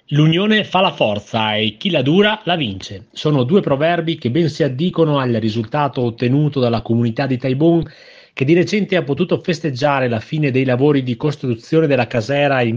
L'unione fa la forza e chi la dura la vince. Sono due proverbi che ben si addicono al risultato ottenuto dalla comunità di Taibon, che di recente ha potuto festeggiare la fine dei lavori di costruzione della casera ai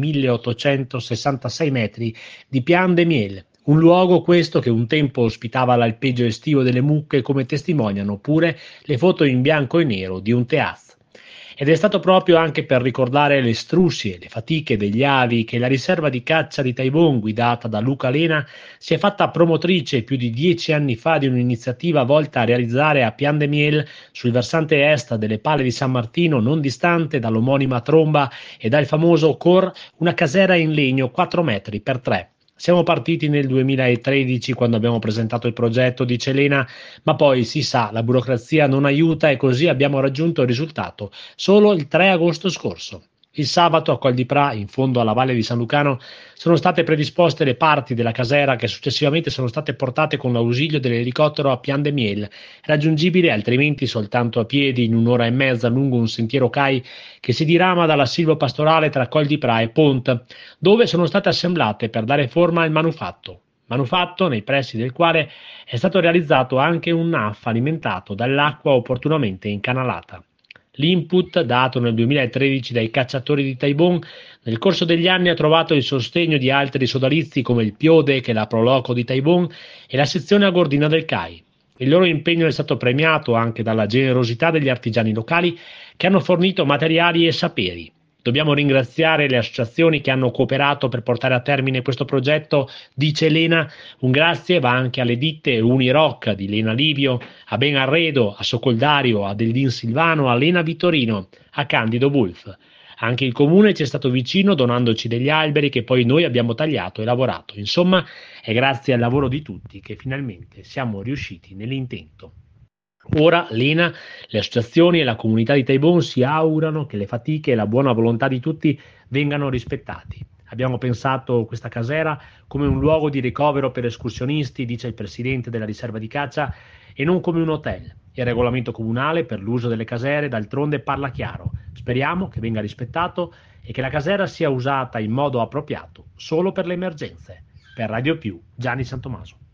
1866 metri di Pian de Miel. Un luogo questo che un tempo ospitava l'alpeggio estivo delle mucche, come testimoniano pure le foto in bianco e nero di un teatro. Ed è stato proprio anche per ricordare le struscie e le fatiche degli avi che la riserva di caccia di Taibon, guidata da Luca Lena, si è fatta promotrice più di 10 anni fa di un'iniziativa volta a realizzare a Pian de Miel, sul versante est delle Pale di San Martino, non distante dall'omonima tromba e dal famoso Cor, una casera in legno 4 metri per 3. Siamo partiti nel 2013 quando abbiamo presentato il progetto, dice Elena, ma poi si sa, la burocrazia non aiuta e così abbiamo raggiunto il risultato solo il 3 agosto scorso. Il sabato a Col di Pra, in fondo alla Valle di San Lucano, sono state predisposte le parti della casera che successivamente sono state portate con l'ausilio dell'elicottero a Pian de Miel, raggiungibile altrimenti soltanto a piedi in un'ora e mezza lungo un sentiero CAI che si dirama dalla silvopastorale tra Col di Pra e Pont, dove sono state assemblate per dare forma al manufatto nei pressi del quale è stato realizzato anche un NAF alimentato dall'acqua opportunamente incanalata. L'input dato nel 2013 dai cacciatori di Taibon nel corso degli anni ha trovato il sostegno di altri sodalizi come il Piode, che è la Proloco di Taibon, e la sezione agordina del CAI. Il loro impegno è stato premiato anche dalla generosità degli artigiani locali che hanno fornito materiali e saperi. Dobbiamo ringraziare le associazioni che hanno cooperato per portare a termine questo progetto, dice Elena. Un grazie va anche alle ditte Unirock di Lena Livio, a Ben Arredo, a Socoldario, a Deldin Silvano, a Lena Vittorino, a Candido Wolf. Anche il comune ci è stato vicino donandoci degli alberi che poi noi abbiamo tagliato e lavorato. Insomma, è grazie al lavoro di tutti che finalmente siamo riusciti nell'intento. Ora l'ENA, le associazioni e la comunità di Taibon si augurano che le fatiche e la buona volontà di tutti vengano rispettati. Abbiamo pensato questa casera come un luogo di ricovero per escursionisti, dice il presidente della riserva di caccia, e non come un hotel. Il regolamento comunale per l'uso delle casere d'altronde parla chiaro. Speriamo che venga rispettato e che la casera sia usata in modo appropriato solo per le emergenze. Per Radio Più, Gianni Santomaso.